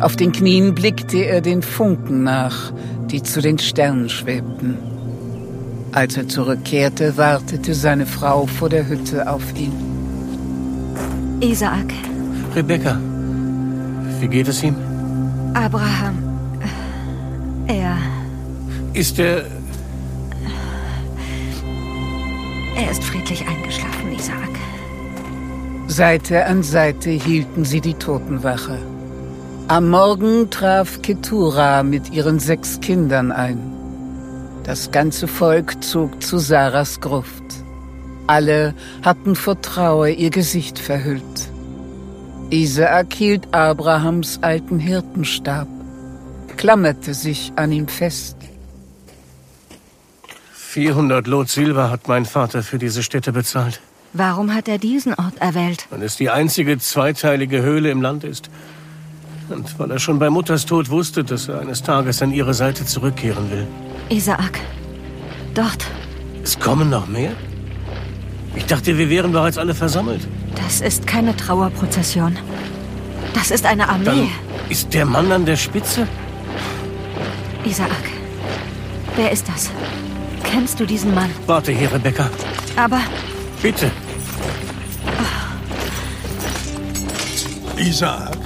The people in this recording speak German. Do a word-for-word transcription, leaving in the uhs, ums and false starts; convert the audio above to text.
Auf den Knien blickte er den Funken nach, die zu den Sternen schwebten. Als er zurückkehrte, wartete seine Frau vor der Hütte auf ihn. Isaak. Rebecca, wie geht es ihm? Abraham. Er... Ist er... Er ist friedlich eingeschlafen, Isaak. Seite an Seite hielten sie die Totenwache. Am Morgen traf Ketura mit ihren sechs Kindern ein. Das ganze Volk zog zu Sarahs Gruft. Alle hatten vor Trauer ihr Gesicht verhüllt. Isaak hielt Abrahams alten Hirtenstab, klammerte sich an ihm fest. vierhundert Lot Silber hat mein Vater für diese Stätte bezahlt. Warum hat er diesen Ort erwählt? Weil es die einzige zweiteilige Höhle im Land ist. Und weil er schon bei Mutters Tod wusste, dass er eines Tages an ihre Seite zurückkehren will. Isaak, dort. Es kommen noch mehr? Ich dachte, wir wären bereits alle versammelt. Das ist keine Trauerprozession. Das ist eine Armee. Dann ist der Mann an der Spitze? Isaak, wer ist das? Kennst du diesen Mann? Warte hier, Rebecca. Aber... Bitte. Isaak?